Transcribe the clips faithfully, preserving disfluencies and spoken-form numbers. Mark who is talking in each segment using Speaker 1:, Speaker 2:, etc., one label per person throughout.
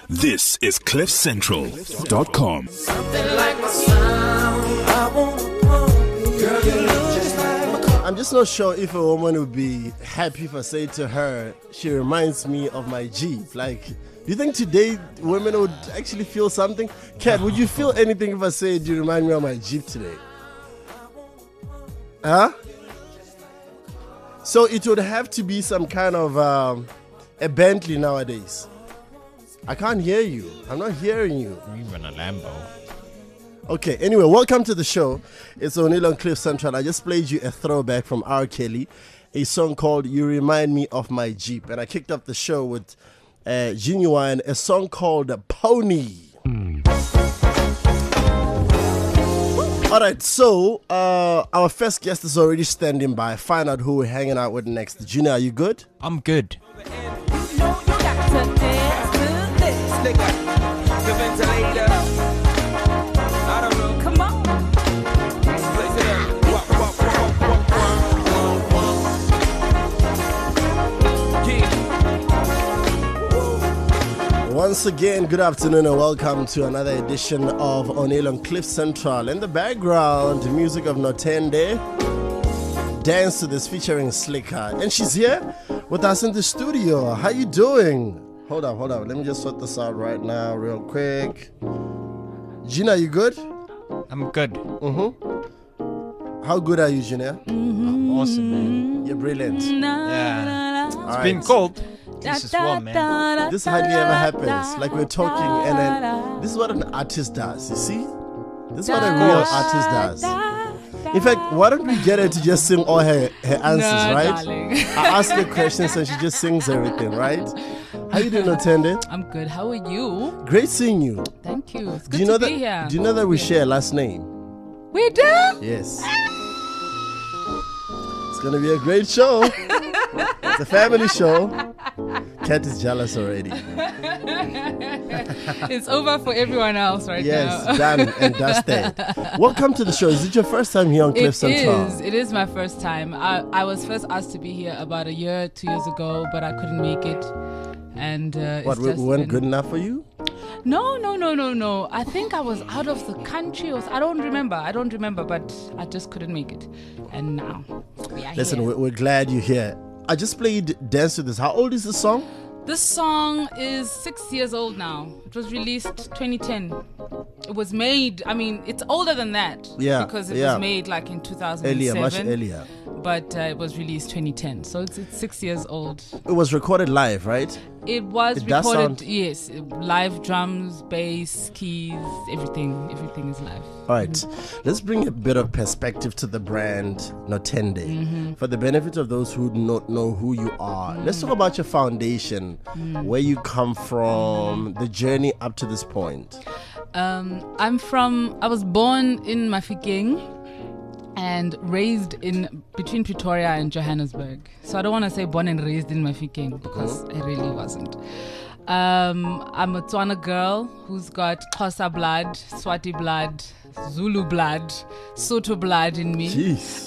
Speaker 1: This is cliff central dot com.
Speaker 2: I'm just not sure if a woman would be happy if I say to her, she reminds me of my Jeep. Like, do you think today women would actually feel something? Kat, would you feel anything if I say, do you remind me of my Jeep today? Huh? So it would have to be some kind of um, a Bentley nowadays. I can't hear you. I'm not hearing you.
Speaker 3: Even a Lambo.
Speaker 2: Okay, anyway, welcome to the show. It's O'Neill on Cliff Central. I just played you a throwback from R. Kelly, a song called You Remind Me of My Jeep. And I kicked off the show with uh, Genuine, a song called Pony. Mm. All right, so uh, our first guest is already standing by. Find out who we're hanging out with next. Gina, are you good?
Speaker 3: I'm good.
Speaker 2: Once again, good afternoon and welcome to another edition of O'Neill on Cliff Central. In the background, music of Notende, Dance to This featuring Slicker. And she's here with us in the studio. How you doing? Hold up, hold up. Let me just sort this out right now real quick. Gina, you good?
Speaker 3: I'm good.
Speaker 2: Mm-hmm. How good are you, Gina?
Speaker 3: Mm-hmm. Awesome, man.
Speaker 2: You're brilliant.
Speaker 3: Yeah. It's
Speaker 2: All
Speaker 3: been
Speaker 2: right.
Speaker 3: cold. This is warm, man.
Speaker 2: This hardly ever happens. Like we're talking and then this is what an artist does, you see? This is what a real artist does. In fact, why don't we get her to just sing all her, her answers,
Speaker 4: no,
Speaker 2: right?
Speaker 4: Darling.
Speaker 2: I ask her questions and she just sings everything, right? How you doing, Otende?
Speaker 4: I'm good. How are you?
Speaker 2: Great seeing you.
Speaker 4: Thank you. It's good
Speaker 2: Do you
Speaker 4: to
Speaker 2: know
Speaker 4: be
Speaker 2: that?
Speaker 4: here.
Speaker 2: Do you know that we share a last name?
Speaker 4: We do?
Speaker 2: Yes. It's gonna be a great show. It's a family show. Kat is jealous already.
Speaker 4: It's over for everyone else right
Speaker 2: yes,
Speaker 4: now.
Speaker 2: done and dusted. Welcome to the show. Is it your first time here on Cliff
Speaker 4: It
Speaker 2: Central?
Speaker 4: is. It is my first time. I, I was first asked to be here about a year, two years ago, but I couldn't make it. And uh,
Speaker 2: What,
Speaker 4: it's
Speaker 2: we
Speaker 4: just
Speaker 2: weren't
Speaker 4: been-
Speaker 2: good enough for you?
Speaker 4: No, no, no, no, no. I think I was out of the country. Or I don't remember. I don't remember, but I just couldn't make it. And now we are
Speaker 2: Listen,
Speaker 4: here.
Speaker 2: we're, we're glad you're here. I just played Dance to This. How old is the song?
Speaker 4: This song is six years old now. It was released twenty ten. It was made, I mean, it's older than that.
Speaker 2: Yeah,
Speaker 4: Because it
Speaker 2: yeah.
Speaker 4: was made like in two thousand seven.
Speaker 2: Earlier, much earlier.
Speaker 4: But uh, it was released twenty ten. So it's, it's six years old.
Speaker 2: It was recorded live, right?
Speaker 4: It was
Speaker 2: It does
Speaker 4: recorded,
Speaker 2: sound-
Speaker 4: yes. Live drums, bass, keys, everything. Everything is live.
Speaker 2: All right. Let's bring a bit of perspective to the brand Notende.
Speaker 4: Mm-hmm.
Speaker 2: For the benefit of those who do not know who you are,
Speaker 4: Mm.
Speaker 2: let's talk about your foundation,
Speaker 4: Mm.
Speaker 2: where you come from, the journey up to this point.
Speaker 4: Um, I'm from, I was born in Mafikeng and raised in between Pretoria and Johannesburg. So I don't want to say born and raised in Mafikeng because I really wasn't. Um, I'm a Tswana girl who's got Xhosa blood, Swati blood, Zulu blood, Sotho blood in me.
Speaker 2: Jeez.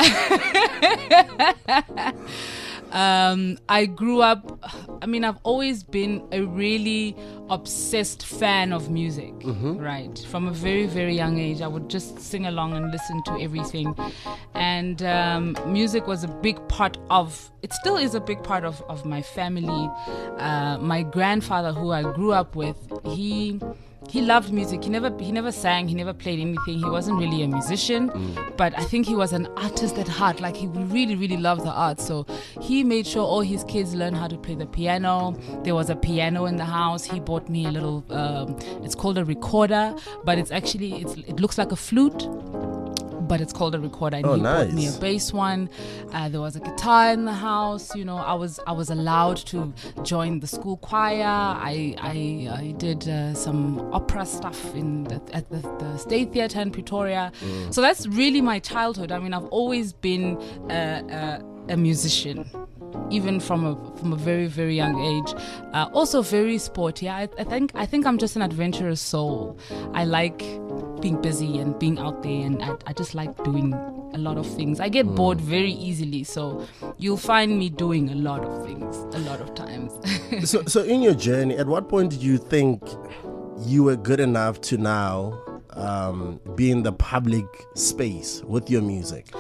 Speaker 4: Um, I grew up, I mean, I've always been a really obsessed fan of music, right? From a very, very young age, I would just sing along and listen to everything. And um, music was a big part of, it still is a big part of, of my family. Uh, my grandfather, who I grew up with, he... He loved music. He never he never sang. He never played anything. He wasn't really a musician,
Speaker 2: Mm.
Speaker 4: but I think he was an artist at heart. Like he really, really loved the art. So he made sure all his kids learn how to play the piano. There was a piano in the house. He bought me a little, um, it's called a recorder, but it's actually, it's, it looks like a flute, but it's called a recorder. And
Speaker 2: Oh,
Speaker 4: he bought me a
Speaker 2: nice.
Speaker 4: bass one. Uh, there was a guitar in the house. You know, I was I was allowed to join the school choir. I I, I did uh, some opera stuff in the, at the, the State Theatre in Pretoria. So that's really my childhood. I mean, I've always been uh, uh, a musician. even from a from a very very young age. Uh, also very sporty. I, I think I think I'm just an adventurous soul. I like being busy and being out there, and I, I just like doing a lot of things. I get mm. bored very easily, so you'll find me doing a lot of things a lot of times.
Speaker 2: so, so in your journey, at what point did you think you were good enough to now um, be in the public space with your music?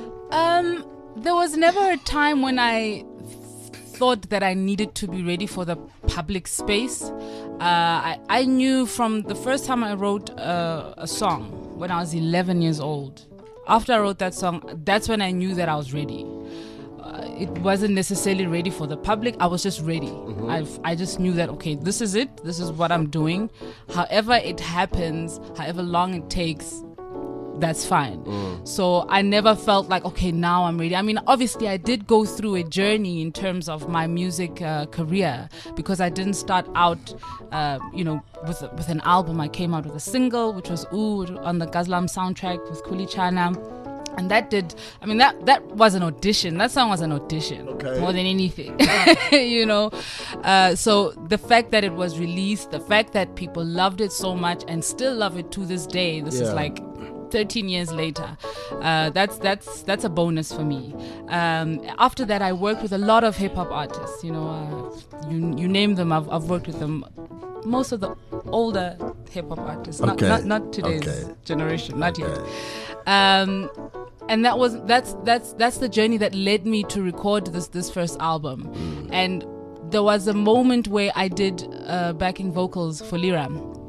Speaker 4: Um, there was never a time when I thought that I needed to be ready for the public space. Uh, I, I knew from the first time I wrote uh, a song when I was eleven years old. After I wrote that song, that's when I knew that I was ready. Uh, it wasn't necessarily ready for the public. I was just ready. Mm-hmm. I've, I just knew that, okay, this is it. This is what I'm doing. However it happens, however long it takes, that's fine. Mm. So I never felt like, okay, now I'm ready. I mean, obviously I did go through a journey in terms of my music uh, career, because I didn't start out, uh, you know, with with an album. I came out with a single, which was Ooh, on the Gazlam soundtrack with Kuli Chana. And that did, I mean, that, that was an audition. That song was an audition, okay, more than anything, you know. Uh, so the fact that it was released, the fact that people loved it so much and still love it to this day, this yeah. is like thirteen years later, uh, that's that's that's a bonus for me. Um, after that, I worked with a lot of hip hop artists. You know, uh, you you name them, I've I've worked with them. Most of the older hip hop artists, not,
Speaker 2: okay.
Speaker 4: not not today's
Speaker 2: okay.
Speaker 4: generation, not
Speaker 2: okay.
Speaker 4: yet. Um, and that was that's that's that's the journey that led me to record this this first album. Mm. And there was a moment where I did uh, backing vocals for Lira.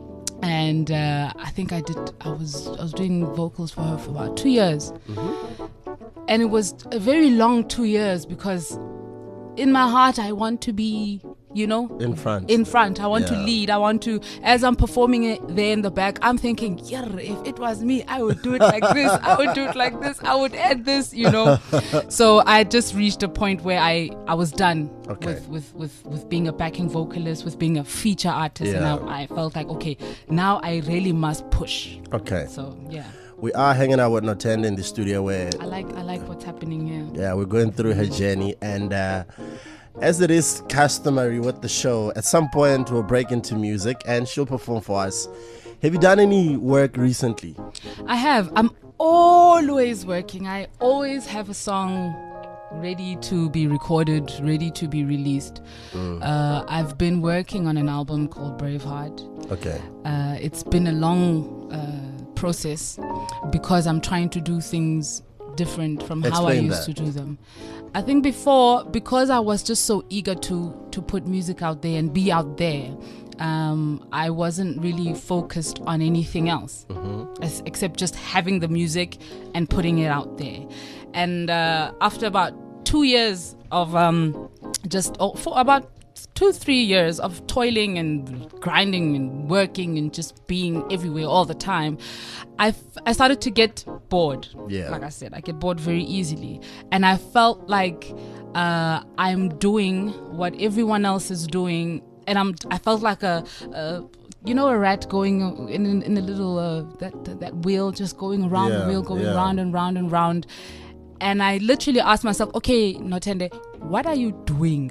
Speaker 4: And uh, I think I did. I was I was doing vocals for her for about two years, mm-hmm. and it was a very long two years because, in my heart, I want to be, you know,
Speaker 2: in front.
Speaker 4: In front, I want
Speaker 2: yeah.
Speaker 4: to lead. I want to. As I'm performing it there in the back, I'm thinking, yeah, if it was me, I would do it like this. I would do it like this. I would add this, you know. So I just reached a point where I I was done. Okay. With, with, with, with being a backing vocalist, with being a feature artist,
Speaker 2: yeah.
Speaker 4: and I, I felt like, okay, now I really must push.
Speaker 2: Okay.
Speaker 4: So yeah.
Speaker 2: We are hanging out with Nothende in the studio where
Speaker 4: I like I like what's happening here.
Speaker 2: Yeah, we're going through her journey, and uh, as it is customary with the show, at some point we'll break into music and she'll perform for us. Have you done any work recently?
Speaker 4: I have. I'm always working. I always have a song ready to be recorded, ready to be released. Mm. Uh, I've been working on an album called Braveheart.
Speaker 2: Okay.
Speaker 4: Uh, it's been a long uh, process because I'm trying to do things different from
Speaker 2: Explain
Speaker 4: how I used
Speaker 2: that.
Speaker 4: to do them. I think before, because I was just so eager to to put music out there and be out there, um, I wasn't really focused on anything else, mm-hmm. as, except just having the music and putting it out there. And uh, after about two years of um, just oh, for about two, three years of toiling and grinding and working and just being everywhere all the time, I, f- I started to get bored.
Speaker 2: Yeah.
Speaker 4: Like I said, I get bored very easily. And I felt like uh, I'm doing what everyone else is doing. And I'm, I felt like a, a you know, a rat going in in, in a little, uh, that, that that wheel, just going around
Speaker 2: yeah,
Speaker 4: the wheel, going
Speaker 2: yeah.
Speaker 4: round and round and round. And I literally asked myself, okay, Nothende, what are you doing?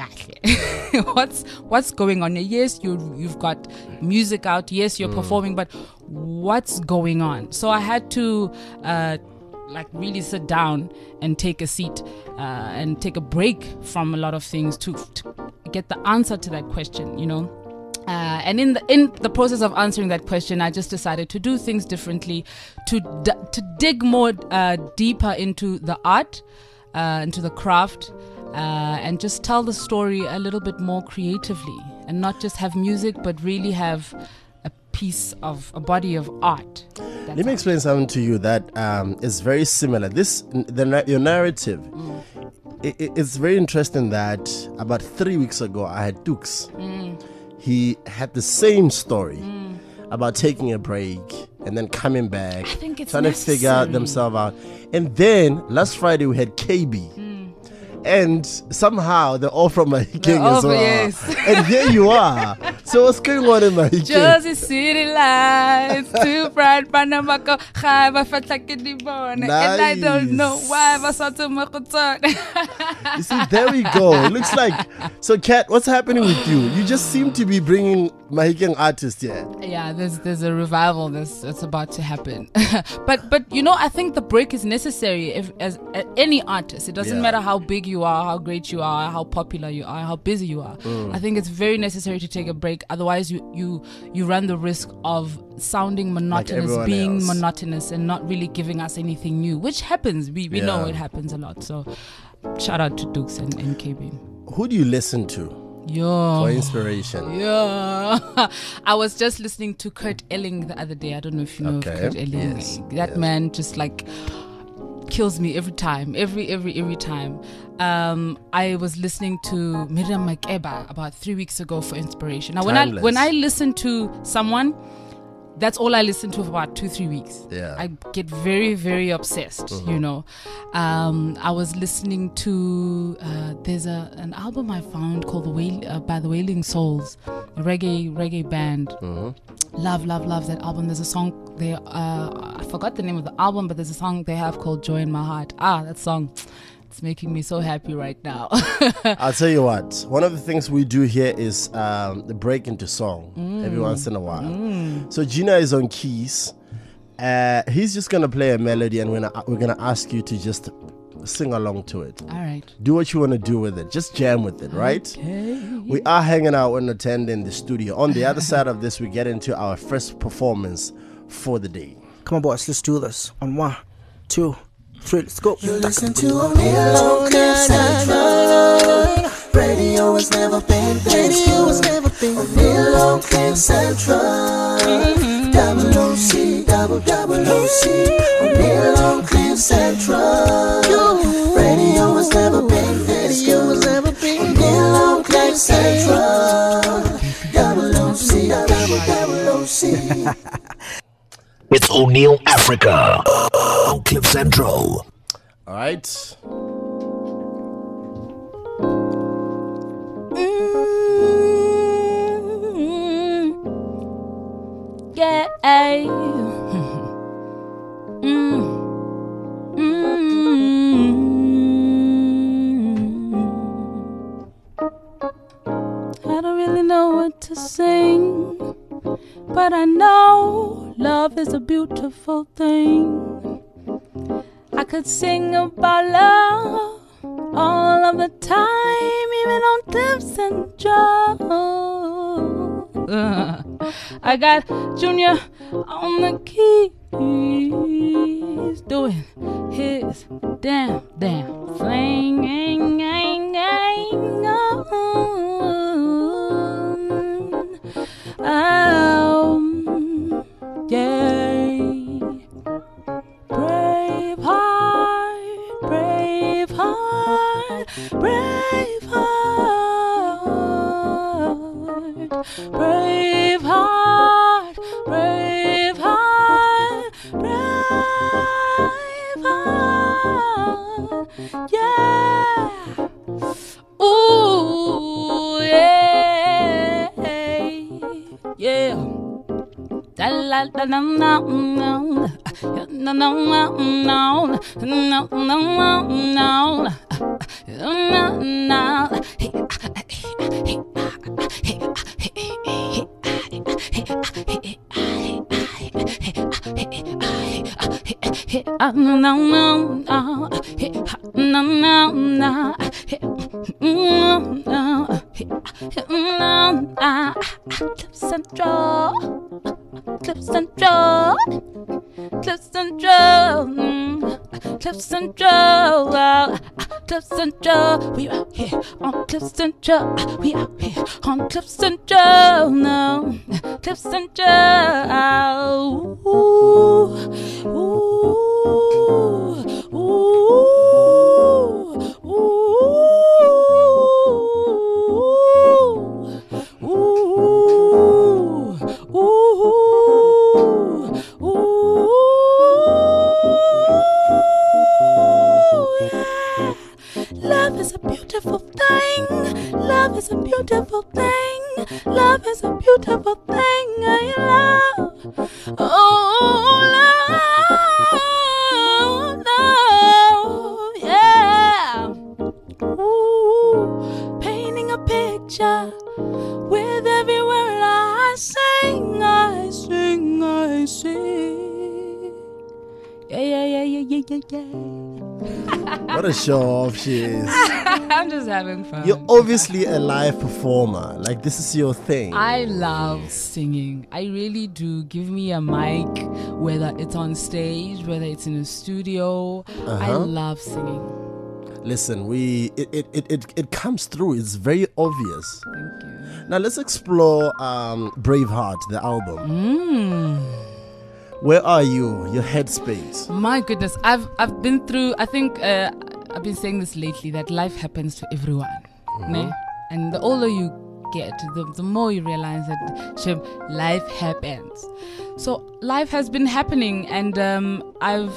Speaker 4: what's what's going on? Yes, you you've got music out. Yes, you're mm. performing, but what's going on? So I had to uh, like really sit down and take a seat uh, and take a break from a lot of things to, to get the answer to that question, you know. Uh, and in the in the process of answering that question, I just decided to do things differently, to d- to dig more uh, deeper into the art, uh, into the craft, uh, and just tell the story a little bit more creatively, and not just have music, but really have a piece of a body of art. That's
Speaker 2: Let me explain something to you that um, is very similar. This the your narrative. Mm. It, it's very interesting that about three weeks ago I had Dukes. Mm. He had the same story mm. about taking a break and then coming back,
Speaker 4: I think it's
Speaker 2: trying
Speaker 4: necessary.
Speaker 2: to figure themselves out. And then last Friday we had K B. Mm. And somehow they're all from Mahikeng as well.
Speaker 4: Yes.
Speaker 2: And here you are. So what's going on in Mahikeng?
Speaker 4: Jersey City lights, too bright, Panamako, and I don't know why I was
Speaker 2: You see, there we go. It looks like, so Kat, what's happening with you? You just seem to be bringing Mahikeng artists here.
Speaker 4: Yeah, there's there's a revival that's, that's about to happen. but but you know, I think the break is necessary if, as uh, any artist. It doesn't
Speaker 2: Yeah.
Speaker 4: matter how big you are, how great you are, how popular you are, how busy you are. Mm. I think it's very necessary to take a break music. Otherwise, you you you run the risk of sounding monotonous,
Speaker 2: everyone
Speaker 4: being
Speaker 2: else.
Speaker 4: monotonous, and not really giving us anything new, which happens. We we know
Speaker 2: Yeah.
Speaker 4: it happens a lot. So, shout out to Dukes and, and K B.
Speaker 2: Who do you listen to
Speaker 4: Yo.
Speaker 2: for inspiration?
Speaker 4: Yeah, I was just listening to Kurt Elling the other day. I don't know if you know
Speaker 2: Okay.
Speaker 4: of Kurt Elling.
Speaker 2: Yes,
Speaker 4: That
Speaker 2: yes.
Speaker 4: man just like kills me every time, every every every time. Um, I was listening to Miriam Makeba about three weeks ago for inspiration. Now, when I
Speaker 2: Timeless.
Speaker 4: when I listen to someone, that's all I listen to for about two three weeks.
Speaker 2: Yeah.
Speaker 4: I get very very obsessed. You know, um, I was listening to uh, there's a an album I found called the Wail- uh, by the Wailing Souls, a reggae reggae band. Love, love, love that album. There's a song there. Uh, I forgot the name of the album, but there's a song they have called "Joy in My Heart." Ah, that song. It's making me so happy right now.
Speaker 2: I'll tell you what. One of the things we do here is um, the break into song every once in a while. So Gina is on keys. Uh, he's just gonna play a melody, and we're gonna, we're gonna ask you to just sing along to it.
Speaker 4: All right.
Speaker 2: Do what you want to do with it. Just jam with it, right?
Speaker 4: Okay.
Speaker 2: We are hanging out with Notende in the studio. On the other side of this, we get into our first performance for the day.
Speaker 5: Come on, boys, let's do this. On one, two, three, let's go.
Speaker 6: You listen to O'Neal on Cliff Central. Radio has never been this good. O'Neal on Cliff Central. Double O C, double double O C. O'Neal on Cliff Central. Radio has never been this good. O'Neal on Cliff Central. Double O C, double double O C.
Speaker 7: It's O'Neal Africa on Cliff Central.
Speaker 2: All right.
Speaker 4: Mm, yeah. Mm, mm. I don't really know what to sing, but I know love is a beautiful thing. I could sing about love all of the time, even on tips and drugs. I got Junior on the keys, doing his damn, damn thing. Um, yeah. Brave heart, brave heart, brave heart, brave heart, brave heart, brave heart, yeah. Ooh, yeah, yeah. La la la no no no no no no no no Central. Cliff Central, Cliff Central, mm. Cliff Central, uh, Cliff Central. We out here on Cliff Central. We out here on Cliff Central now. Cliff Central. Ooh, ooh, ooh, ooh. Love is a beautiful thing. Love is a beautiful thing. Love is a beautiful thing. I love. Oh, love, love, yeah. Ooh, painting a picture with every word I sing. I sing, I sing. Yeah, yeah, yeah, yeah, yeah, yeah, yeah.
Speaker 2: What a show off she is.
Speaker 4: I'm just having fun.
Speaker 2: You're obviously a live performer. Like, this is your thing.
Speaker 4: I love singing. I really do. Give me a mic, whether it's on stage, whether it's in a studio.
Speaker 2: Uh-huh.
Speaker 4: I love singing.
Speaker 2: Listen, we it, it, it, it, it comes through. It's very obvious.
Speaker 4: Thank you.
Speaker 2: Now let's explore um, Braveheart, the album.
Speaker 4: Mm.
Speaker 2: Where are you? Your headspace.
Speaker 4: My goodness, I've I've been through. I think uh, I've been saying this lately that life happens to everyone,
Speaker 2: Mm-hmm.
Speaker 4: ne? And the older you get, the, the more you realize that Shem, life happens. So life has been happening, and um, I've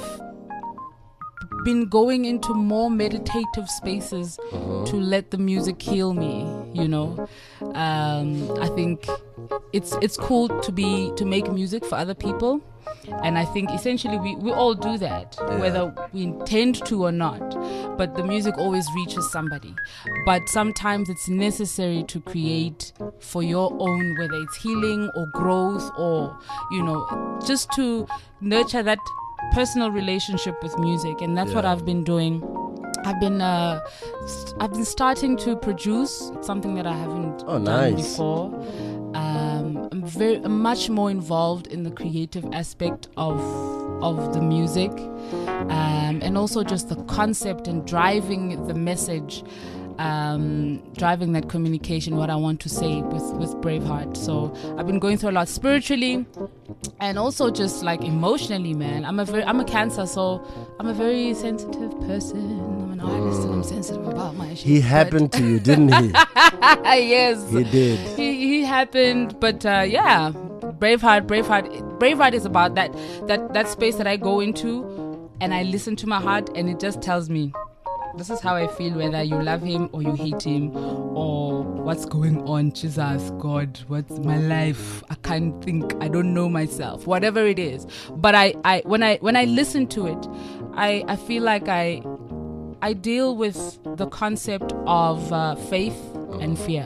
Speaker 4: been going into more meditative spaces to let the music heal me. You know, um, I think it's it's cool to be to make music for other people. And I think essentially we, we all do that,
Speaker 2: Yeah.
Speaker 4: whether we intend to or not. But the music always reaches somebody. But sometimes it's necessary to create for your own, whether it's healing or growth or, you know, just to nurture that personal relationship with music. And that's what
Speaker 2: Yeah.
Speaker 4: I've been doing. I've been uh, st- I've been starting to produce. It's something that I haven't
Speaker 2: Oh,
Speaker 4: done
Speaker 2: nice.
Speaker 4: before. Um, I'm very I'm much more involved in the creative aspect of of the music, um, and also just the concept and driving the message, um, driving that communication, what I want to say with with Braveheart. So I've been going through a lot spiritually, and also just like emotionally, man. I'm a very I'm a Cancer, so I'm a very sensitive person. I'm an artist, and I'm sensitive about my shit.
Speaker 2: He
Speaker 4: but-
Speaker 2: happened to you, didn't he?
Speaker 4: yes,
Speaker 2: He did.
Speaker 4: he, he happened, but uh, yeah, Braveheart, Braveheart, Braveheart is about that that that space that I go into, and I listen to my heart, and it just tells me, this is how I feel, whether you love him or you hate him, or what's going on. Jesus, God, what's my life? I can't think. I don't know myself. Whatever it is, but I, I when I when I listen to it, I I feel like I I deal with the concept of uh, faith and fear.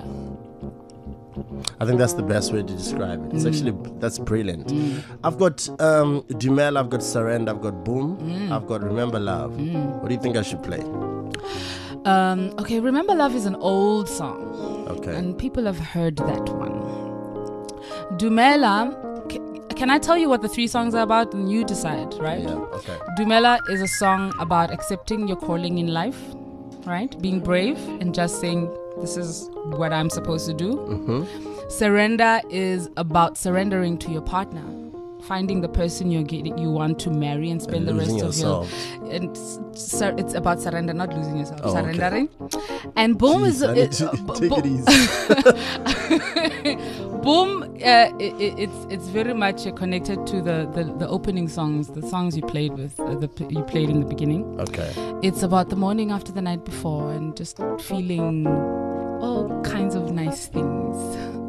Speaker 2: I think that's the best way to describe it. It's
Speaker 4: Mm.
Speaker 2: actually, that's brilliant. I've got um, Dumela, I've got Surrender, I've got Boom,
Speaker 4: Mm.
Speaker 2: I've got Remember Love. What do you think I should play?
Speaker 4: Um, okay, Remember Love is an old song,
Speaker 2: Okay.
Speaker 4: and people have heard that one. Dumela, c- can I tell you what the three songs are about, and you decide, right?
Speaker 2: Yeah, okay.
Speaker 4: Dumela is a song about accepting your calling in life, right? Being brave and just saying, this is what I'm supposed to do.
Speaker 2: Mm-hmm.
Speaker 4: Surrender is about surrendering to your partner, finding the person you're getting, you want to marry and spend
Speaker 2: And
Speaker 4: the rest
Speaker 2: losing
Speaker 4: of
Speaker 2: yourself.
Speaker 4: your. And s- sur- it's about surrender, not losing yourself.
Speaker 2: Oh, okay.
Speaker 4: surrendering. And Boom
Speaker 2: Jeez,
Speaker 4: is
Speaker 2: I need
Speaker 4: it-
Speaker 2: to
Speaker 4: uh, b-
Speaker 2: take
Speaker 4: bo-
Speaker 2: it easy.
Speaker 4: Boom, uh, i i- it's it's very much uh, connected to the, the, the opening songs, the songs you played with, uh, the p- you played in the beginning.
Speaker 2: Okay.
Speaker 4: It's about the morning after the night before and just feeling all kinds of nice things.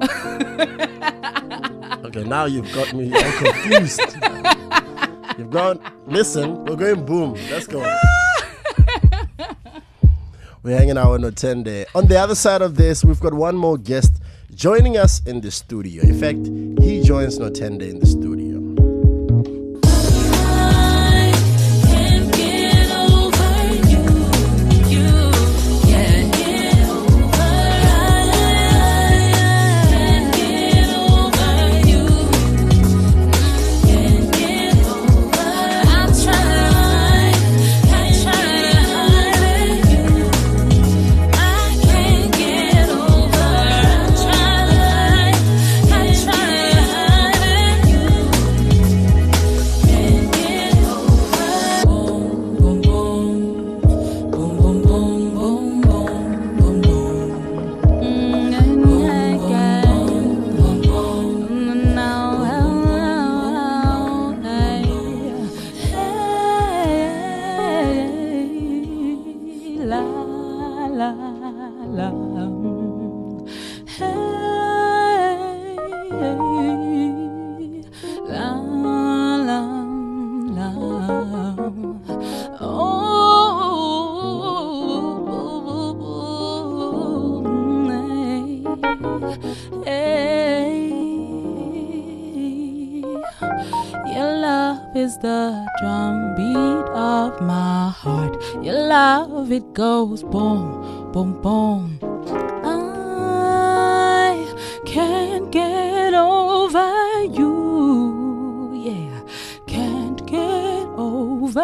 Speaker 2: Okay, now you've got me all confused. You've gone, listen, we're going boom. Let's go. We're hanging out with Notende. On the other side of this, we've got one more guest joining us in the studio. In fact, he joins Notende in the studio.
Speaker 8: I try to hide it.
Speaker 4: is the drum beat of my heart. Your love, it goes boom, boom, boom. I can't get over you, yeah. Can't get over.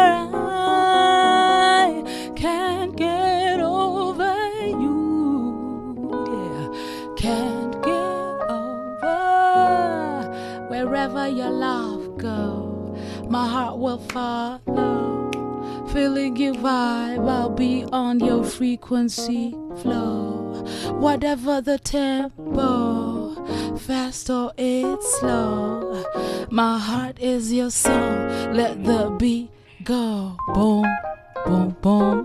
Speaker 4: I can't get over you, yeah. Can't get over. Wherever your love go, my heart will follow. Feeling your vibe, I'll be on your frequency flow. Whatever the tempo, fast or it's slow, my heart is your song. Let the beat go. Boom, boom, boom.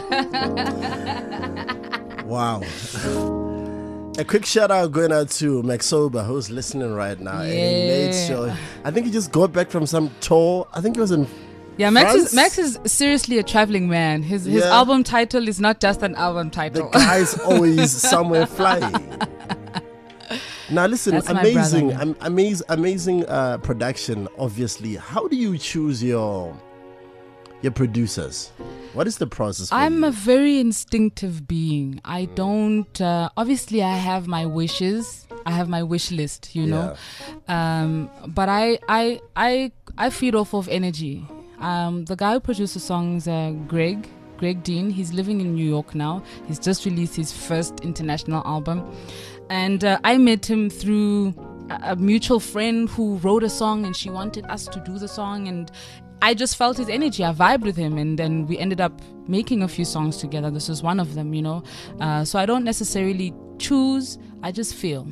Speaker 2: Wow. A quick shout out going out to Maxoba, who's listening right now.
Speaker 4: Yeah.
Speaker 2: And he made sure. I think he just got back from some tour. I think he was in
Speaker 4: Yeah, Max
Speaker 2: France?
Speaker 4: is, Max is seriously a traveling man. His his
Speaker 2: Yeah.
Speaker 4: album title is not just an album
Speaker 2: The
Speaker 4: title.
Speaker 2: guy's always somewhere flying. Now listen,
Speaker 4: That's my
Speaker 2: amazing,
Speaker 4: brother,
Speaker 2: am, amazing, amazing uh, production. Obviously, how do you choose your your producers? What is the process? For
Speaker 4: I'm
Speaker 2: you?
Speaker 4: a very instinctive being. I don't. Uh, obviously, I have my wishes. I have my wish list. You know, um, but I I I I feed off of energy. Um, the guy who produced the songs, uh, Greg Greg Dean. He's living in New York now. He's just released his first international album, and uh, I met him through a, a mutual friend who wrote a song, and she wanted us to do the song, and I just felt his energy. I vibed with him, and then we ended up making a few songs together. This is one of them, you know. Uh, so I don't necessarily choose. I just feel.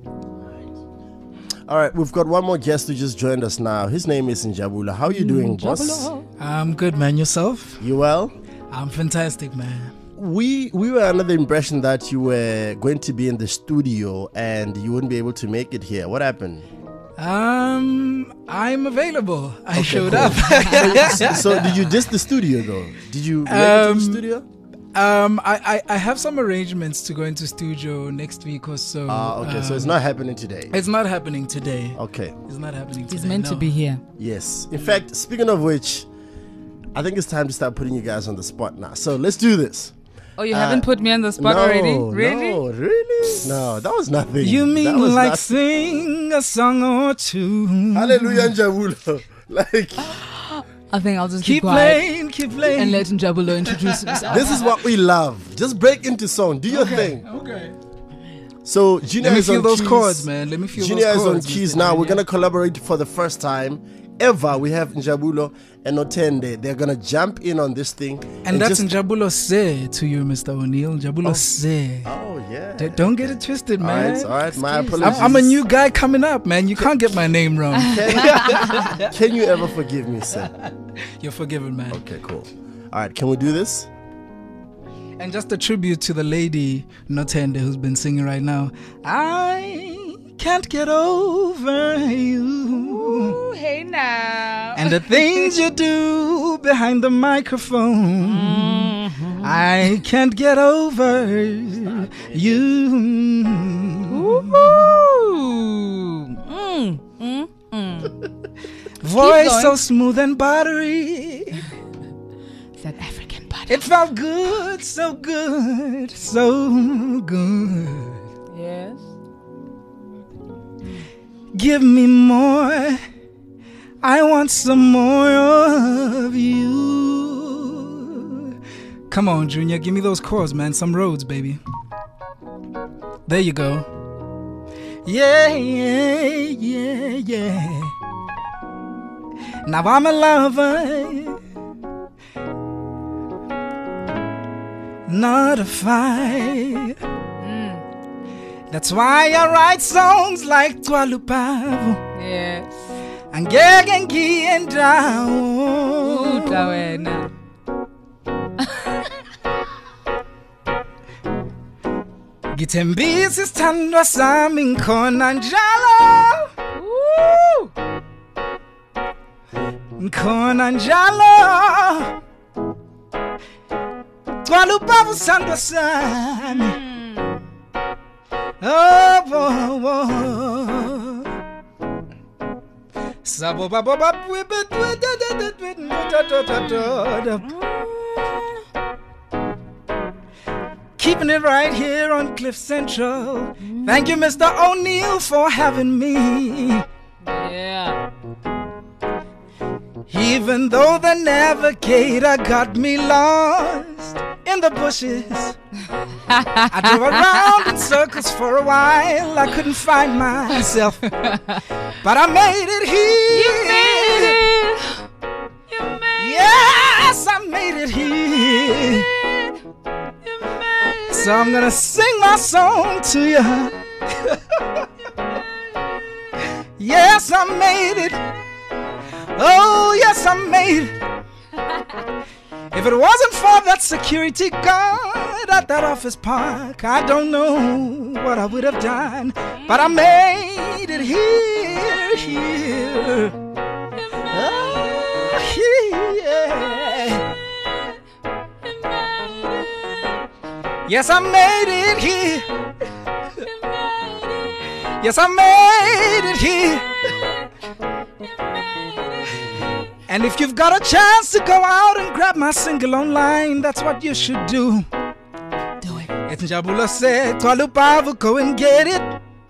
Speaker 2: All right, we've got one more guest who just joined us now. His name is Njabula. How are you doing, boss?
Speaker 4: Njabula.
Speaker 8: I'm good, man. Yourself?
Speaker 2: You well?
Speaker 8: I'm fantastic, man.
Speaker 2: We we were under the impression that you were going to be in the studio and you wouldn't be able to make it here. What happened?
Speaker 8: Um, I'm available. I
Speaker 2: Okay,
Speaker 8: showed
Speaker 2: cool.
Speaker 8: up.
Speaker 2: so, so did you diss the studio though? Did you make it to the
Speaker 8: Um,
Speaker 2: studio?
Speaker 8: um, I, I, I have some arrangements to go into studio next week or so.
Speaker 2: Ah, okay. so it's
Speaker 8: Um,
Speaker 2: not happening today.
Speaker 8: It's not happening today.
Speaker 2: Okay.
Speaker 8: It's not happening today.
Speaker 4: He's meant to
Speaker 8: no.
Speaker 4: be here.
Speaker 2: Yes. In fact, speaking of which, I think it's time to start putting you guys on the spot now. So let's do this.
Speaker 4: Oh, you
Speaker 2: Uh,
Speaker 4: haven't put me on the spot
Speaker 2: no,
Speaker 4: already? Really?
Speaker 2: No, really? No, that was nothing.
Speaker 8: You
Speaker 2: That
Speaker 8: mean
Speaker 2: was
Speaker 8: like
Speaker 2: nothing.
Speaker 8: sing a song or two?
Speaker 2: Hallelujah, Njabula. Like,
Speaker 4: I think I'll just
Speaker 8: Keep
Speaker 4: keep quiet
Speaker 8: playing, keep playing.
Speaker 4: and let Njabula introduce himself.
Speaker 2: this is what we love. Just break into song. Do your thing.
Speaker 8: Okay.
Speaker 2: So, Junior
Speaker 8: Let me
Speaker 2: is
Speaker 8: feel
Speaker 2: on
Speaker 8: those
Speaker 2: keys.
Speaker 8: chords, man. Let me feel
Speaker 2: Junior
Speaker 8: those
Speaker 2: is on
Speaker 8: chords.
Speaker 2: keys
Speaker 8: Mister
Speaker 2: now. We're
Speaker 8: Junior.
Speaker 2: going to collaborate for the first time ever. We have Njabulo and Otende. They're going to jump in on this thing.
Speaker 8: And that's
Speaker 2: just,
Speaker 8: Njabulo Se to you, Mister O'Neill. Njabulo Se.
Speaker 2: Oh, yeah.
Speaker 8: D- Don't get it twisted,
Speaker 2: All
Speaker 8: man.
Speaker 2: right, all right. My
Speaker 8: I'm,
Speaker 2: apologies.
Speaker 8: I'm a new guy coming up, man. You can't get my name wrong.
Speaker 2: Can, can you ever forgive me, sir?
Speaker 8: You're forgiven, man.
Speaker 2: Okay, cool. All right, can we do this?
Speaker 8: And just a tribute to the lady Notende who's been singing right now. I can't get over you.
Speaker 4: Ooh, hey now.
Speaker 8: And the things you do behind the microphone.
Speaker 4: Mm-hmm.
Speaker 8: I can't get over you.
Speaker 4: Ooh. Mm, mm, mm.
Speaker 8: Voice
Speaker 4: going.
Speaker 8: so smooth and buttery.
Speaker 4: That African body.
Speaker 8: It felt good, so good, so good.
Speaker 4: Yes.
Speaker 8: Give me more. I want some more of you. Come on, Junior, give me those chords, man. Some roads, baby. There you go. Yeah, yeah, yeah, yeah. Now I'm a lover, not a fight. That's why I write songs like Twalupavu
Speaker 4: Yes.
Speaker 8: and Gegengi and
Speaker 4: Ooh,
Speaker 8: Down.
Speaker 4: Tawena.
Speaker 8: Gitembisi sithandwa sami ngikhona njalo.
Speaker 4: Ooh.
Speaker 8: Ngikhona njalo. Twalupavu sithandwa sami. Oh, oh, oh. Keeping it right here on Cliff Central. Thank you, Mister O'Neill, for having me.
Speaker 4: Yeah.
Speaker 8: Even though the navigator got me lost in the bushes, I drove around in circles for a while. I couldn't find myself, but I made it here.
Speaker 4: You made it. You made
Speaker 8: Yes, I made it here.
Speaker 4: it. You made it.
Speaker 8: So I'm gonna sing my song to you. Yes, I made it. Oh, yes, I made it. If it wasn't for that security guard at that office park, I don't know what I would have done. But I made it here, here. Oh, here. Yes, I made it here. Yes, I made it here. And if you've got a chance to go out and grab my single online, that's what you should do.
Speaker 4: Do it.
Speaker 8: It's Njabula said, Kwalupavu, go and get it.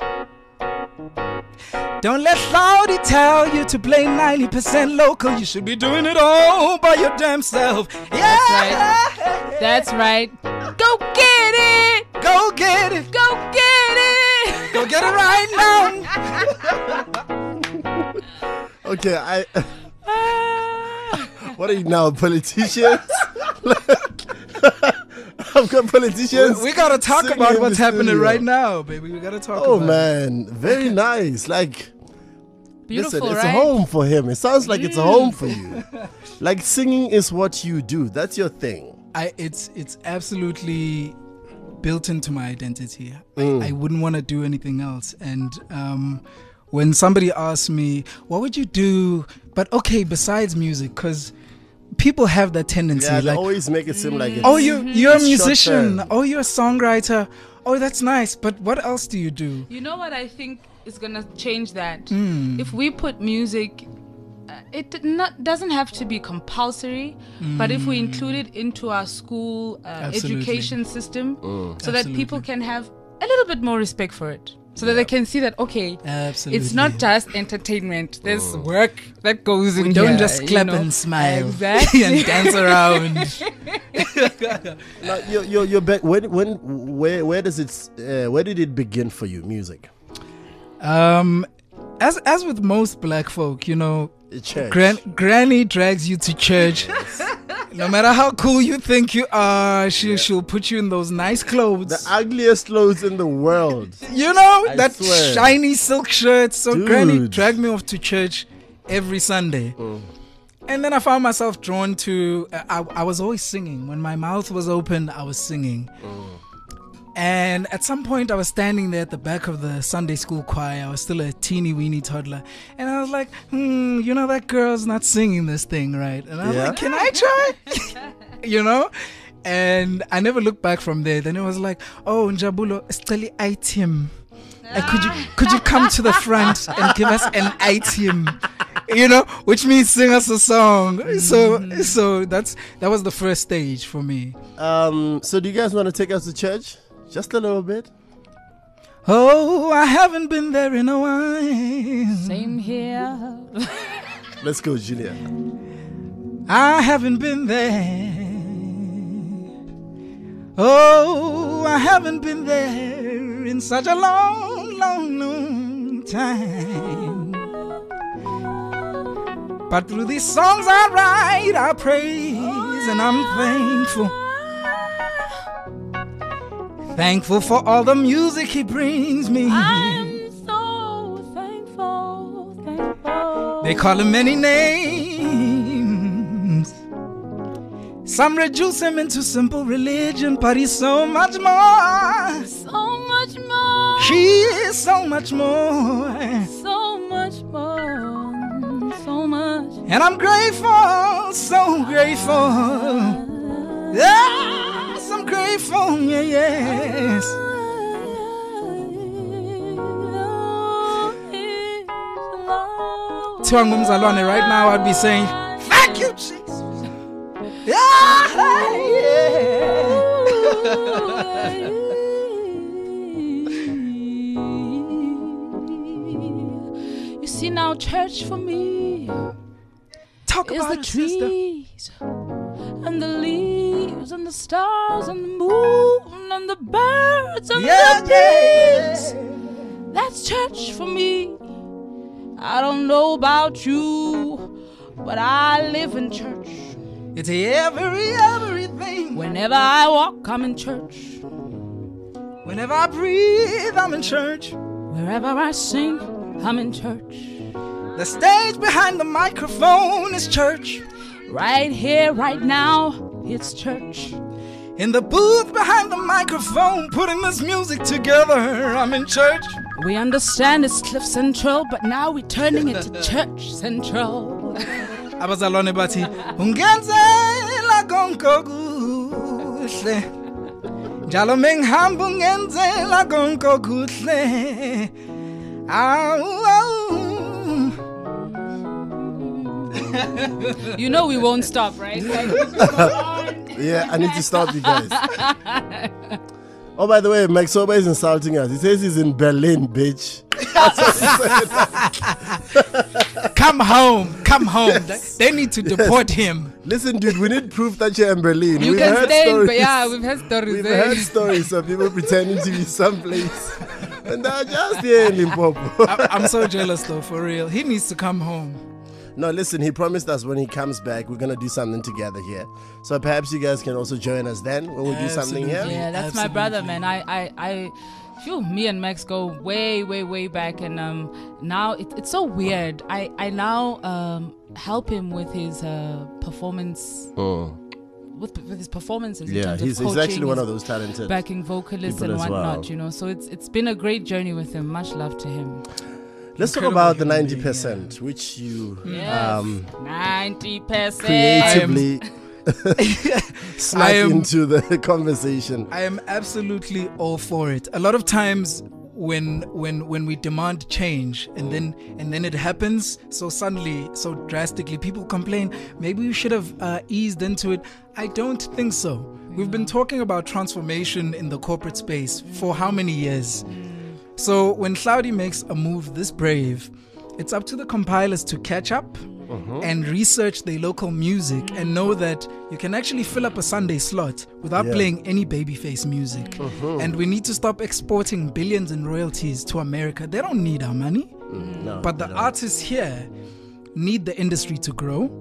Speaker 8: Don't let Cloudy tell you to play ninety percent local. You should be doing it all by your damn self. Yeah.
Speaker 4: That's right. That's right. Go get it.
Speaker 8: Go get it.
Speaker 4: Go get it.
Speaker 8: Go get it right now.
Speaker 2: Okay, I. What are you now, politicians? I've got politicians.
Speaker 8: We, we gotta talk
Speaker 2: singing
Speaker 8: about
Speaker 2: in
Speaker 8: what's
Speaker 2: the
Speaker 8: happening
Speaker 2: studio.
Speaker 8: right now, baby. We gotta talk
Speaker 2: Oh
Speaker 8: about it.
Speaker 2: man, very nice. Like,
Speaker 4: Beautiful,
Speaker 2: listen, it's
Speaker 4: right?
Speaker 2: a home for him. It sounds like it's a home for you. Like singing is what you do. That's your thing.
Speaker 8: I it's it's absolutely built into my identity.
Speaker 2: Mm.
Speaker 8: I, I wouldn't want to do anything else. And um, when somebody asks me, what would you do? But okay, besides music, because people have that tendency.
Speaker 2: Yeah, they
Speaker 8: like,
Speaker 2: always make it seem like it's,
Speaker 8: oh, you you're a
Speaker 2: it's
Speaker 8: musician.
Speaker 2: short-term.
Speaker 8: Oh, you're a songwriter. Oh, that's nice. But what else do you do?
Speaker 4: You know what I think is gonna change that?
Speaker 8: Mm.
Speaker 4: If we put music, uh, it did not doesn't have to be compulsory, but if we include it into our school uh,
Speaker 8: Absolutely.
Speaker 4: education system,
Speaker 2: Mm.
Speaker 4: so that people can have a little bit more respect for it, so that they can see that okay,
Speaker 8: Absolutely.
Speaker 4: it's not just entertainment. There's work that goes in.
Speaker 8: We don't
Speaker 4: here,
Speaker 8: just
Speaker 4: you
Speaker 8: clap
Speaker 4: know?
Speaker 8: and smile
Speaker 4: Exactly.
Speaker 8: and dance around.
Speaker 2: Now, you're, you're, you're back. When, when, where, where does it? Uh, where did it begin for you? Music.
Speaker 8: Um, as as with most black folk, you know,
Speaker 2: Church.
Speaker 8: gran- granny drags you to church. No matter how cool you think you are, she she'll put you in those nice clothes.
Speaker 2: The ugliest clothes in the world.
Speaker 8: You know,
Speaker 2: I
Speaker 8: that
Speaker 2: swear.
Speaker 8: shiny silk shirt. So granny
Speaker 2: Dude.
Speaker 8: dragged me off to church every Sunday.
Speaker 2: Mm.
Speaker 8: And then I found myself drawn to, uh, I, I was always singing. When my mouth was open, I was singing.
Speaker 2: Mm.
Speaker 8: And at some point, I was standing there at the back of the Sunday school choir. I was still a teeny weeny toddler. And I was like, hmm, you know, that girl's not singing this thing right. And I was
Speaker 2: Yeah?
Speaker 8: like, can I try? You know? And I never looked back from there. Then it was like, oh, Njabulo, Steli item. Uh, could you could you come to the front and give us an item? You know, which means sing us a song. So so that's that was the first stage for me.
Speaker 2: Um. So, do you guys want to take us to church? Just a little bit.
Speaker 8: Oh, I haven't been there in a while.
Speaker 4: Same here.
Speaker 2: Let's go, Julia.
Speaker 8: I haven't been there. Oh, I haven't been there in such a long, long, long time. But through these songs I write, I praise, and I'm thankful. Thankful for all the music he brings me.
Speaker 4: I'm so thankful, thankful.
Speaker 8: They call him many names. Some reduce him into simple religion, but he's so much more.
Speaker 4: So much more.
Speaker 8: He is so much more.
Speaker 4: So much more. So much.
Speaker 8: And I'm grateful, so grateful. Yes, I'm grateful, yeah, yes. kuthiwa ngumzalwane right now, I'd be saying, thank you, Jesus. Yeah, yeah.
Speaker 4: You see now, church for me
Speaker 8: Talk
Speaker 4: is
Speaker 8: about
Speaker 4: the
Speaker 8: it, sister.
Speaker 4: trees and the leaves and the stars and the moon and the birds and
Speaker 8: Yeah,
Speaker 4: the
Speaker 8: yeah,
Speaker 4: bees. That's church for me. I don't know about you, but I live in church.
Speaker 8: It's every, everything.
Speaker 4: Whenever I walk, I'm in church.
Speaker 8: Whenever I breathe, I'm in church.
Speaker 4: Wherever I sing, I'm in church.
Speaker 8: The stage behind the microphone is church.
Speaker 4: Right here, right now, it's church.
Speaker 8: In the booth behind the microphone, putting this music together, I'm in church.
Speaker 4: We understand it's Cliff Central, but now we're turning it to Church Central.
Speaker 8: Abazalwane bathi ungenzela konke kuhle. Njalo mengihamba ungenzela konke kuhle. Awu, awu.
Speaker 4: You know we won't stop, right?
Speaker 2: Yeah, I need to stop you guys. Oh, by the way, Mike Soba is insulting us. He says he's in Berlin, bitch.
Speaker 8: Come home, come home. They need to deport him.
Speaker 2: Listen, dude, we need proof that you're in Berlin.
Speaker 4: You
Speaker 2: we've
Speaker 4: can
Speaker 2: heard
Speaker 4: stay,
Speaker 2: stories.
Speaker 4: but yeah, we've heard stories
Speaker 2: We've
Speaker 4: there.
Speaker 2: heard stories of people pretending to be someplace. And they're just here in Limpopo.
Speaker 8: I, I'm so jealous though, for real. He needs to come home.
Speaker 2: No, listen, he promised us when he comes back, we're going to do something together here. So perhaps you guys can also join us then when we do something here.
Speaker 4: Yeah, that's
Speaker 8: Absolutely.
Speaker 4: my brother, man. I, I, I, phew, me and Max go way, way, way back, and um, now it, it's so weird. I, I now um help him with his uh performance,
Speaker 2: Oh.
Speaker 4: with, with his performances. in
Speaker 2: Yeah,
Speaker 4: terms of
Speaker 2: he's, he's
Speaker 4: coaching,
Speaker 2: actually one
Speaker 4: his
Speaker 2: of those talented.
Speaker 4: backing vocalists
Speaker 2: people
Speaker 4: and
Speaker 2: as
Speaker 4: whatnot.
Speaker 2: well.
Speaker 4: You know, so it's it's been a great journey with him. Much love to him.
Speaker 2: Let's talk
Speaker 8: Incredible
Speaker 2: about the
Speaker 8: human
Speaker 2: ninety
Speaker 8: being,
Speaker 2: percent, which you
Speaker 4: Yes.
Speaker 2: um,
Speaker 4: Ninety percent.
Speaker 2: creatively snuck
Speaker 8: I am-
Speaker 2: into the conversation.
Speaker 8: I am absolutely all for it. A lot of times when when when we demand change and then and then it happens so suddenly, so drastically, people complain, maybe we should have uh, eased into it. I don't think so. We've been talking about transformation in the corporate space for how many years? So when Cloudy makes a move this brave, it's up to the compilers to catch up and research their local music and know that you can actually fill up a Sunday slot without
Speaker 2: Yeah.
Speaker 8: playing any babyface music. And we need to stop exporting billions in royalties to America. They don't need our money.
Speaker 2: No,
Speaker 8: But the
Speaker 2: no.
Speaker 8: artists here need the industry to grow.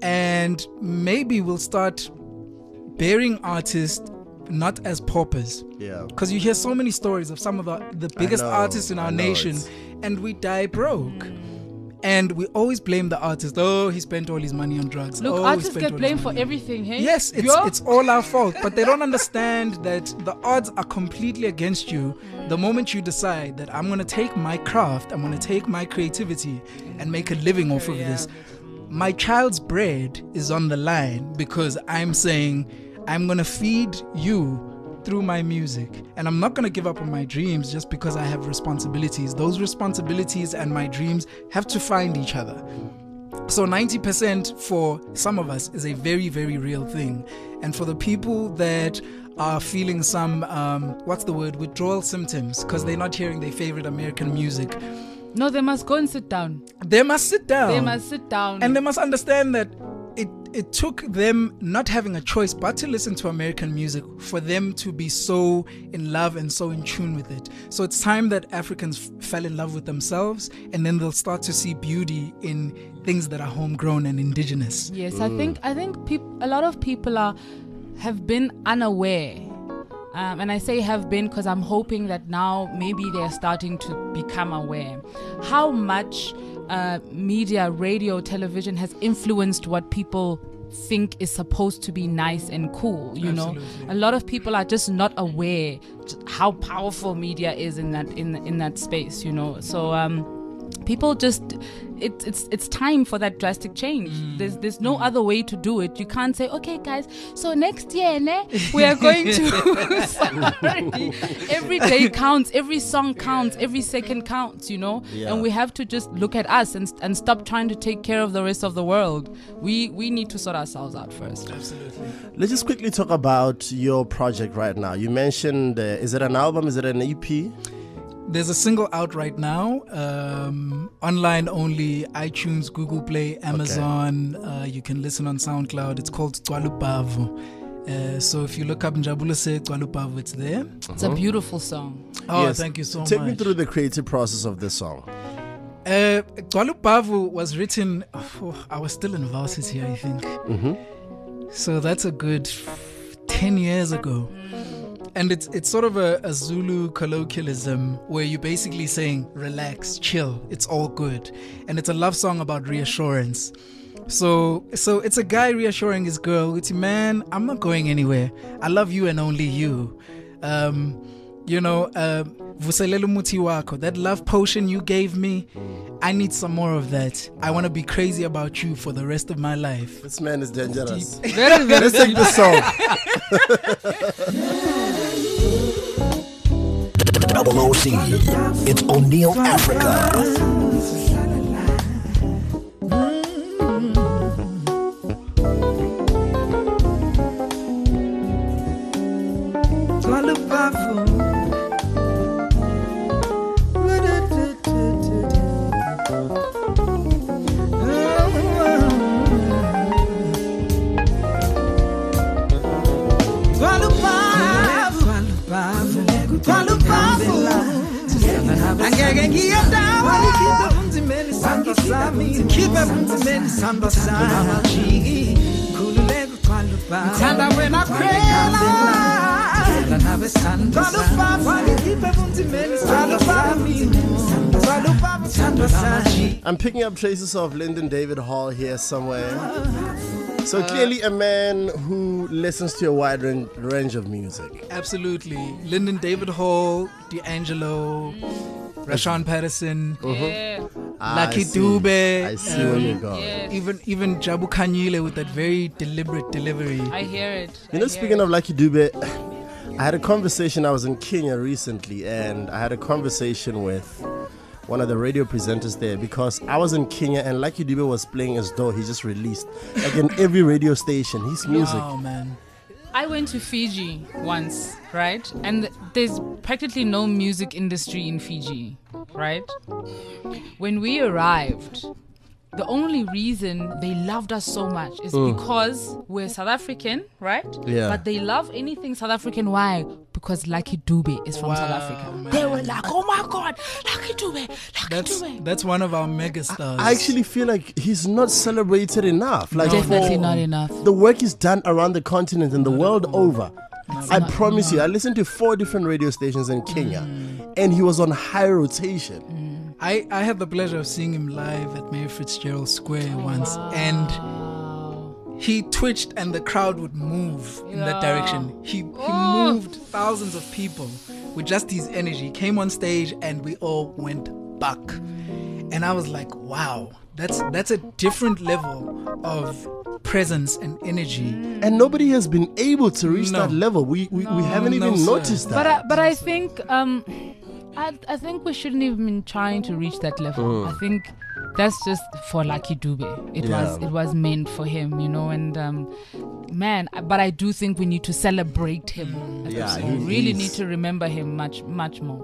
Speaker 8: And maybe we'll start bearing artists not as paupers.
Speaker 2: Yeah.
Speaker 8: Because you hear so many stories of some of the, the biggest
Speaker 2: know,
Speaker 8: artists in
Speaker 2: I
Speaker 8: our
Speaker 2: know,
Speaker 8: nation,
Speaker 2: it's-
Speaker 8: and we die broke. And we always blame the artist. Oh, he spent all his money on drugs.
Speaker 4: Look,
Speaker 8: oh, he
Speaker 4: artists
Speaker 8: spent
Speaker 4: get
Speaker 8: all his
Speaker 4: blamed for
Speaker 8: money on-
Speaker 4: everything, hey?
Speaker 8: Yes, it's
Speaker 4: Yo?
Speaker 8: it's all our fault. But they don't understand that the odds are completely against you the moment you decide that I'm going to take my craft, I'm going to take my creativity and make a living off of this. My child's bread is on the line because I'm saying I'm going to feed you through my music, and I'm not going to give up on my dreams just because I have responsibilities. Those responsibilities and my dreams have to find each other. So ninety percent for some of us is a very, very real thing. And for the people that are feeling some, um, what's the word, withdrawal symptoms because they're not hearing their favorite American music,
Speaker 4: No, they must go and sit down.
Speaker 8: they must sit down.
Speaker 4: They must sit down.
Speaker 8: And they must understand that it it took them not having a choice but to listen to American music for them to be so in love and so in tune with it. So it's time that Africans f- fell in love with themselves, and then they'll start to see beauty in things that are homegrown and indigenous.
Speaker 4: Yes, I think I think peop- a lot of people are have been unaware, um, and I say have been because I'm hoping that now maybe they're starting to become aware how much uh, media, radio, television has influenced what people think is supposed to be nice and cool. You know,
Speaker 8: Absolutely.
Speaker 4: a lot of people are just not aware just how powerful media is in that in in that space. You know, so um. people just it, it's it's time for that drastic change. Mm. There's there's no mm. other way to do it. You can't say, okay guys, so next year ne, we are going to sorry. Every day counts, every song counts, every second counts, you know. Yeah. And we have to just look at us and and stop trying to take care of the rest of the world. We we need to sort ourselves out first.
Speaker 8: Absolutely.
Speaker 2: Let's just quickly talk about your project right now. You mentioned, uh, is it an album? Is it an E P?
Speaker 8: There's a single out right now, um, online only, iTunes, Google Play, Amazon. Okay. Uh, you can listen on SoundCloud. It's called Twalupavu. Uh, so if you look up Njabulise Twalupavu, it's there.
Speaker 4: It's uh-huh. a beautiful song.
Speaker 8: Oh, yes. Thank you so
Speaker 2: Take
Speaker 8: much.
Speaker 2: Take me through the creative process of this song.
Speaker 8: Uh, Twalupavu was written, oh, I was still in varsity, I think. Mm-hmm. So that's a good ten years ago. And it's it's sort of a, a Zulu colloquialism where you're basically saying, relax, chill, it's all good. And it's a love song about reassurance. So so it's a guy reassuring his girl, it's, man, I'm not going anywhere. I love you and only you. Um, you know, uh, Vuselelu muti wako, that love potion you gave me, I need some more of that. I want to be crazy about you for the rest of my life.
Speaker 2: This man is dangerous.
Speaker 4: Very, very
Speaker 2: Let's take the song.
Speaker 7: Double O C. It's O'Neill Africa.
Speaker 2: I'm picking up traces of Lyndon David Hall here somewhere. So clearly a man who listens to a wide range, range of music.
Speaker 8: Absolutely. Lyndon David Hall, D'Angelo, Rashawn Patterson,
Speaker 4: yeah.
Speaker 8: Lucky
Speaker 2: I see.
Speaker 8: Dube.
Speaker 2: I see um, where you go.
Speaker 4: Yes.
Speaker 8: Even even Jabu Kanyile with that very deliberate delivery.
Speaker 4: I hear it.
Speaker 2: You
Speaker 4: I
Speaker 2: know, speaking
Speaker 4: it.
Speaker 2: of Lucky Dube, I had a conversation. I was in Kenya recently, and I had a conversation with one of the radio presenters there because I was in Kenya and Lucky Dube was playing as though he just released, like in every radio station, his music.
Speaker 8: Oh man.
Speaker 4: I went to Fiji once, right? And there's practically no music industry in Fiji, right? When we arrived, the only reason they loved us so much is mm. because we're South African, right?
Speaker 2: Yeah.
Speaker 4: But they love anything South African. Why? Because Lucky Dube is from
Speaker 8: wow,
Speaker 4: South Africa.
Speaker 8: Man.
Speaker 4: They were like, oh my God, Lucky Dube, Lucky
Speaker 8: that's,
Speaker 4: Dube.
Speaker 8: That's one of our mega stars.
Speaker 2: I actually feel like he's not celebrated enough. Like
Speaker 8: No.
Speaker 4: Definitely
Speaker 2: for
Speaker 4: not enough.
Speaker 2: the work is done around the continent and the world over.
Speaker 4: It's
Speaker 2: I
Speaker 4: not
Speaker 2: promise you,
Speaker 4: enough.
Speaker 2: I listened to four different radio stations in Kenya, mm. and he was on high rotation.
Speaker 4: Mm.
Speaker 8: I, I had the pleasure of seeing him live at Mayor Fitzgerald Square once,
Speaker 4: Wow.
Speaker 8: and he twitched and the crowd would move in that
Speaker 4: Yeah.
Speaker 8: direction. He, he
Speaker 4: Oh.
Speaker 8: moved thousands of people with just his energy. He came on stage and we all went back. And I was like, wow, that's that's a different level of presence and energy.
Speaker 2: And nobody has been able to reach
Speaker 8: No.
Speaker 2: that level. We we, we haven't
Speaker 8: no,
Speaker 2: even
Speaker 8: sir.
Speaker 2: noticed that.
Speaker 4: But I, but I think um, I I think we shouldn't even been trying to reach that level.
Speaker 2: Mm.
Speaker 4: I think that's just for Lucky Dube. It
Speaker 2: Yeah.
Speaker 4: was it was meant for him, you know. And um, man, but I do think we need to celebrate him. I think
Speaker 2: Yeah,
Speaker 4: we
Speaker 2: he
Speaker 4: really
Speaker 2: is.
Speaker 4: need to remember him much much more.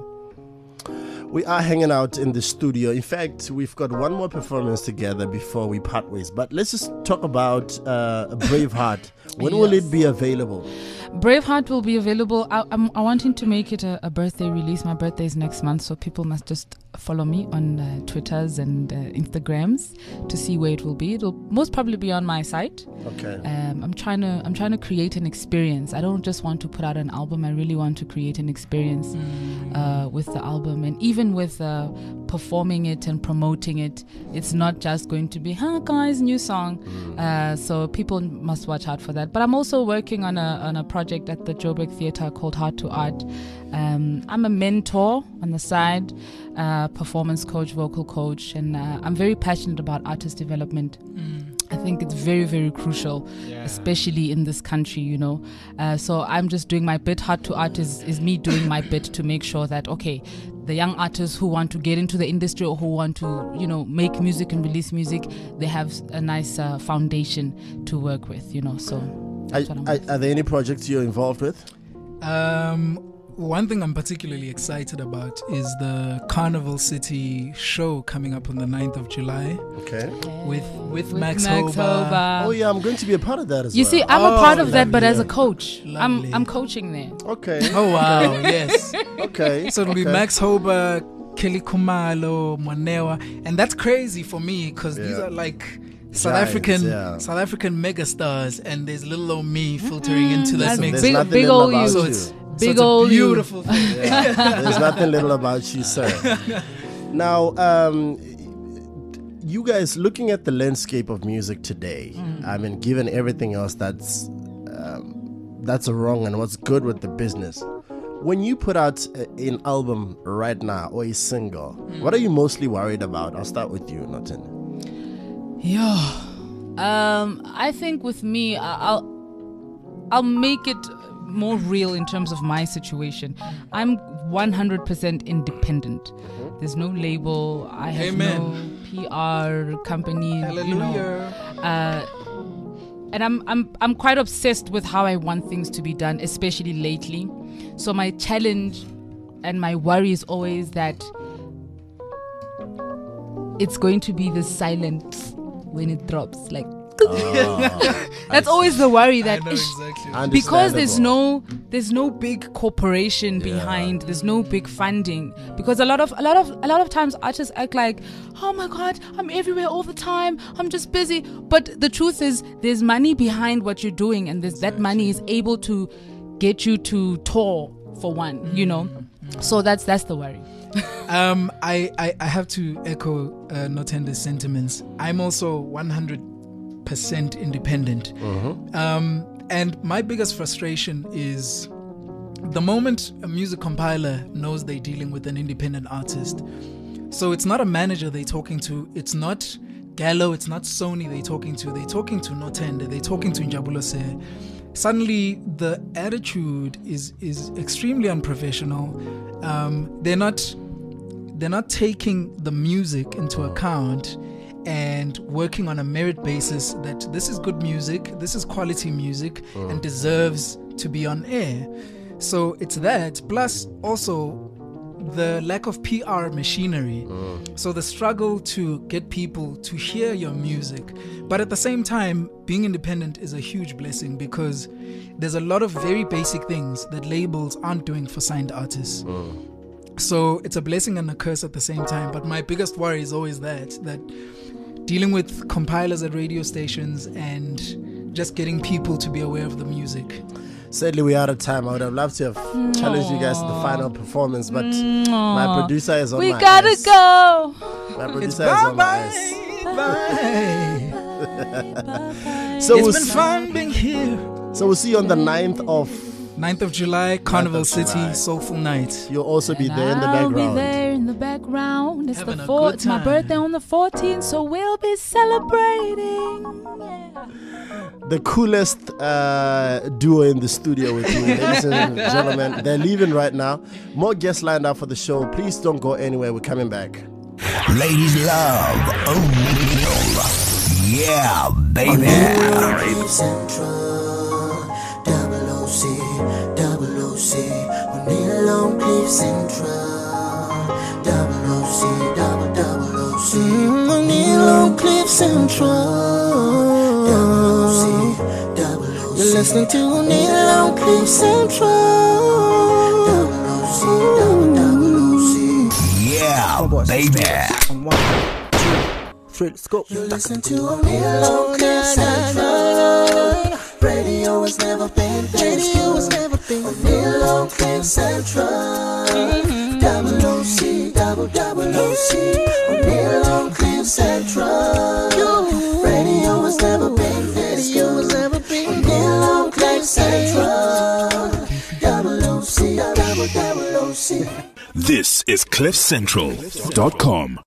Speaker 2: We are hanging out in the studio. In fact, we've got one more performance together before we part ways. But let's just talk about uh, Braveheart. When will
Speaker 4: Yes.
Speaker 2: it be available?
Speaker 4: Braveheart will be available. I, I'm I wanting to make it a, a birthday release. My birthday is next month, so people must just follow me on uh, Twitters and uh, Instagrams to see where it will be. It'll most probably be on my site.
Speaker 2: Okay.
Speaker 4: Um, I'm trying to I'm trying to create an experience. I don't just want to put out an album. I really want to create an experience
Speaker 8: Mm.
Speaker 4: uh, with the album, and even with uh, performing it and promoting it. It's not just going to be, "Huh, guys, new song." Uh, so people must watch out for that. But I'm also working on a on a project at the Joburg Theatre called Heart to Art. Um, I'm a mentor on the side, uh, performance coach, vocal coach, and uh, I'm very passionate about artist development. Mm. I think it's very, very crucial, yeah. especially in this country, you know. Uh, so I'm just doing my bit. Heart to Art is, is me doing my bit to make sure that, okay, the young artists who want to get into the industry or who want to, you know, make music and release music, they have a nice uh, foundation to work with, you know. So that's
Speaker 2: are,
Speaker 4: what I'm
Speaker 2: are, are there any projects you're involved with?
Speaker 8: Um... One thing I'm particularly excited about is the Carnival City show coming up on the ninth of July.
Speaker 2: Okay.
Speaker 8: With with,
Speaker 4: With
Speaker 8: Max,
Speaker 4: Max
Speaker 8: Hoba.
Speaker 4: Hoba.
Speaker 2: Oh yeah, I'm going to be a part of that as
Speaker 4: You
Speaker 2: well.
Speaker 4: see, I'm
Speaker 8: Oh,
Speaker 4: a part of that, but
Speaker 2: lovely,
Speaker 4: as a
Speaker 2: yeah.
Speaker 4: coach. I'm
Speaker 8: Lovely.
Speaker 4: I'm coaching there.
Speaker 2: Okay.
Speaker 8: Oh wow, yes.
Speaker 2: Okay.
Speaker 8: So it'll be
Speaker 2: okay.
Speaker 8: Max Hoba, Kelly Kumalo, Monewa, and that's crazy for me because these
Speaker 2: Yeah.
Speaker 8: are like South
Speaker 2: Giants,
Speaker 8: African
Speaker 2: yeah.
Speaker 8: South African megastars, and there's little old me filtering into that
Speaker 4: That's
Speaker 8: mix.
Speaker 2: There's
Speaker 4: big,
Speaker 2: nothing
Speaker 4: big
Speaker 2: little
Speaker 4: old
Speaker 2: about
Speaker 4: you.
Speaker 8: So
Speaker 2: you.
Speaker 8: it's
Speaker 4: Big
Speaker 8: so it's a
Speaker 4: old you.
Speaker 8: beautiful thing.
Speaker 2: Yeah. There's nothing little about you, sir. Now, um, you guys, looking at the landscape of music today, mm. I mean, given everything else that's um, that's wrong and what's good with the business, when you put out a, an album right now or a single, mm. what are you mostly worried about? I'll start with you, Notin.
Speaker 4: Yeah. Um, I think with me, I- I'll I'll make it more real in terms of my situation. I'm one hundred percent independent. There's no label. I have
Speaker 8: Amen.
Speaker 4: no P R company.
Speaker 8: Hallelujah.
Speaker 4: You know, uh, and I'm I'm I'm quite obsessed with how I want things to be done, especially lately. So my challenge and my worry is always that it's going to be the silence when it drops, like.
Speaker 2: Oh,
Speaker 4: That's always the worry that
Speaker 8: I know
Speaker 4: ish,
Speaker 8: exactly.
Speaker 4: because there's
Speaker 2: Understandable.
Speaker 4: no there's no big corporation
Speaker 2: Yeah.
Speaker 4: behind, there's no big funding, because a lot of a lot of a lot of times artists act like, oh my god, I'm everywhere all the time, I'm just busy, but the truth is there's money behind what you're doing, and there's, that money is able to get you to tour for one, mm-hmm. you know. Mm-hmm. So that's that's the worry.
Speaker 8: Um, I, I, I have to echo uh, Notende's sentiments. I'm also one hundred percent independent.
Speaker 2: Mm-hmm.
Speaker 8: Um, and my biggest frustration is the moment a music compiler knows they're dealing with an independent artist. So it's not a manager they're talking to. It's not Gallo. It's not Sony they're talking to. They're talking to Notende. They're talking to Njabulose. Suddenly, the attitude is is extremely unprofessional. Um, they're not they're not taking the music into account and working on a merit basis that this is good music, this is quality music, mm. and deserves to be on air. So it's that, plus also the lack of P R machinery. Mm. So the struggle to get people to hear your music. But at the same time, being independent is a huge blessing because there's a lot of very basic things that labels aren't doing for signed artists. Mm. So it's a blessing and a curse at the same time. But my biggest worry is always that, that dealing with compilers at radio stations and just getting people to be aware of the music.
Speaker 2: Sadly, we're out of time. I would have loved to have
Speaker 4: Aww.
Speaker 2: challenged you guys to the final performance, but
Speaker 4: Aww.
Speaker 2: my producer is on
Speaker 4: we
Speaker 2: my
Speaker 4: gotta
Speaker 2: ass.
Speaker 4: go.
Speaker 2: My
Speaker 8: It's
Speaker 2: producer is on my ass.
Speaker 8: bye-bye.
Speaker 2: So
Speaker 8: It's
Speaker 2: we'll
Speaker 8: been
Speaker 2: s-
Speaker 8: fun being here.
Speaker 2: So we'll see you on the ninth of.
Speaker 8: ninth of July, Carnival
Speaker 2: of
Speaker 8: City,
Speaker 2: July.
Speaker 8: Soulful Night.
Speaker 2: You'll also be
Speaker 4: And
Speaker 2: there in the
Speaker 4: I'll
Speaker 2: background.
Speaker 4: be there in the background. It's
Speaker 8: Having
Speaker 4: the
Speaker 8: a
Speaker 4: fourth.
Speaker 8: good
Speaker 4: It's my
Speaker 8: time.
Speaker 4: birthday on the fourteenth, so we'll be celebrating. Yeah.
Speaker 2: The coolest uh, duo in the studio with me, ladies and gentlemen. They're leaving right now. More guests lined up for the show. Please don't go anywhere. We're coming back.
Speaker 7: Ladies love O'Neal. Yeah, baby.
Speaker 6: Central, double O C, double O C, O'Neal on Cliff Central, double O C, double double O C, O'Neal on Cliff Central, double O C, double O C. You're listening to O'Neal on Cliff Central, double O C, double double O C.
Speaker 7: Yeah, baby.
Speaker 5: On one, two, three, let's go.
Speaker 6: You listen to O'Neal on Cliff Central. Radio has never been this good. O'Neal on Cliff Central. Double O C, double double O C. O'Neal on Cliff Central. Radio has never been this good. O'Neal on Cliff Central. Double O C, double double C.
Speaker 1: This is cliff central dot com.